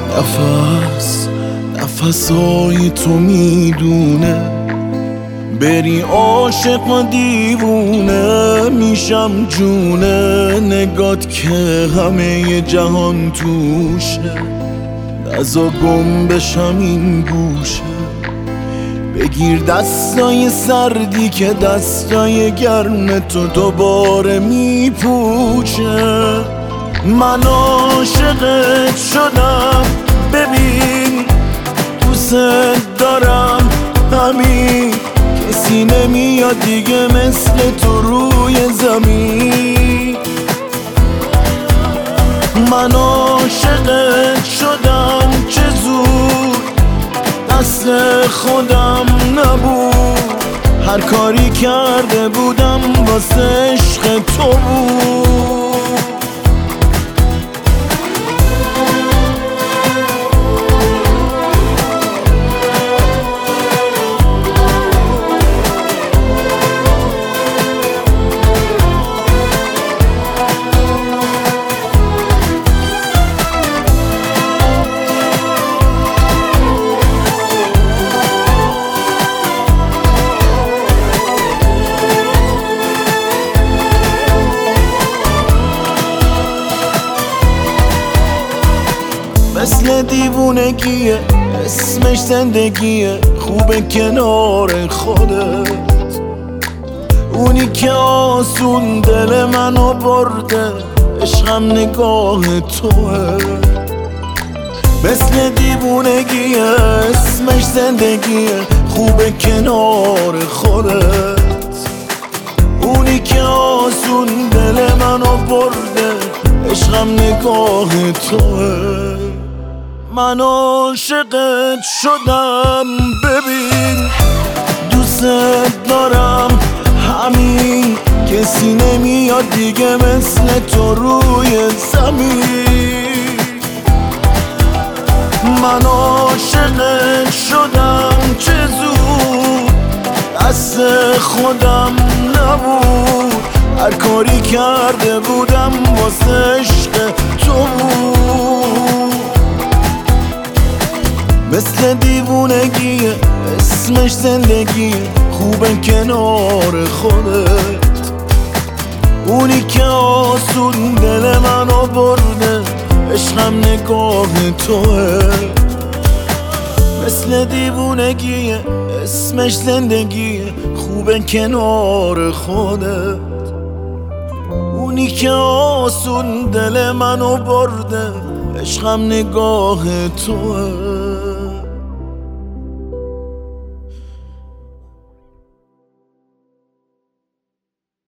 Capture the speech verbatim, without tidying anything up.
نفس نفسای تو میدونه بری عاشق و دیوونه میشم جونه نگات که همه جهان توشه نزا گم بشم این گوشه بگیر دستای سردی که دستای گرم تو دوباره میپوشه من عاشقت شدم ببین دوست دارم همین کسی نمیاد دیگه مثل تو روی زمین من عاشقت شدم چه زود دست خودم نبود هر کاری کرده بودم واسه عشق تو بود مثل دیوونگیه اسمش زندگیه خوبه کنار خودت اونی که آسون دل منو برده عشقم نگاه توه مثل دیوونگیه اسمش زندگیه خوبه کنار خودت اونی که آسون دل منو برده عشقم نگاه توه من عاشقت شدم ببین دوست دارم همین کسی نمیاد دیگه مثل تو روی زمین من عاشقت شدم چه زود دست خودم نبود هر کاری کرده بودم واسه عشق تو بود مثل دیوونگیه اسمش زندگیه خوبه کنار خودت اونی که آسون دل منو برده عشقم نگاه توه مثل دیوونگیه اسمش زندگیه خوبه کنار خودت اونی که آسون دل منو برده عشقم نگاه توه